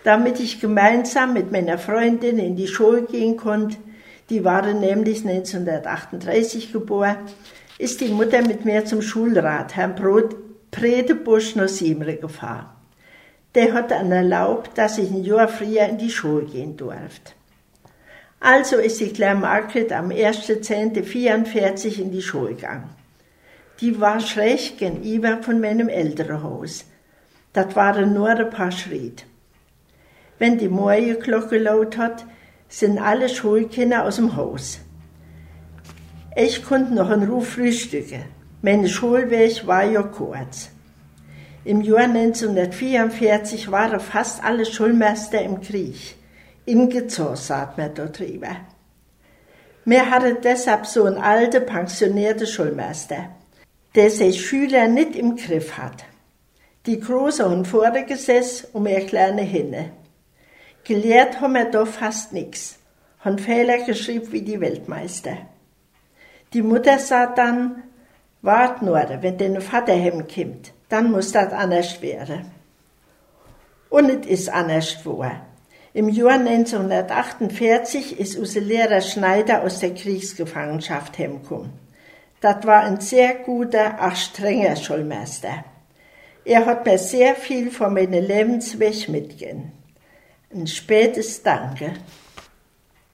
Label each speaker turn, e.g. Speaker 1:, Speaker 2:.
Speaker 1: damit ich gemeinsam mit meiner Freundin in die Schule gehen konnte. Die waren nämlich 1938 geboren, ist die Mutter mit mir zum Schulrat, Herrn Bredebusch, nach Siemre gefahren. Der hat dann erlaubt, dass ich ein Jahr früher in die Schule gehen durfte. Also ist die kleine Margret am 1.10.44 in die Schule gegangen. Die war schräg gegenüber von meinem Elternhaus. Das waren nur ein paar Schritte. Wenn die Morgenglocke laut hat, sind alle Schulkinder aus dem Haus. Ich konnte noch in Ruhe frühstücken. Mein Schulweg war ja kurz. Im Jahr 1944 waren fast alle Schulmeister im Krieg. Ingezogen, sagt man da drüber. Wir hatten deshalb so einen alten, pensionierten Schulmeister, der sich Schüler nicht im Griff hat. Die Großen haben vorne gesessen und wir Kleine hinten. Gelehrt haben wir da fast nichts, haben Fehler geschrieben wie die Weltmeister. Die Mutter sagt dann, wart nur, wenn dein Vater heimkommt, dann muss das anders werden. Und es ist anders geworden. Im Jahr 1948 ist unser Lehrer Schneider aus der Kriegsgefangenschaft heimgekommen. Das war ein sehr guter, ach strenger Schulmeister. Er hat mir sehr viel von meinem Lebensweg mitgegeben. Ein spätes Danke.